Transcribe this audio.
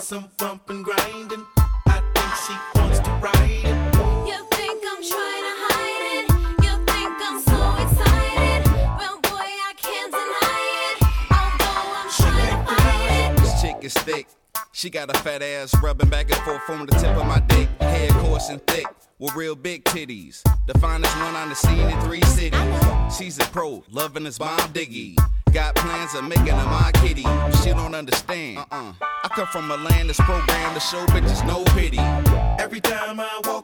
some bump and grinding. I think she wants to ride it. You think I'm trying to hide it? You think I'm so excited? Well, boy, I can't deny it. Although I'm trying to fight it. This chick is thick. She got a fat ass rubbing back and forth from the tip of my dick. Head coarse and thick with real big titties. The finest one on the scene in 3 cities. She's a pro, loving this bomb diggy. Got plans of making her my kitty. She don't understand. I come from a land that's programmed to show bitches no pity. Every time I walk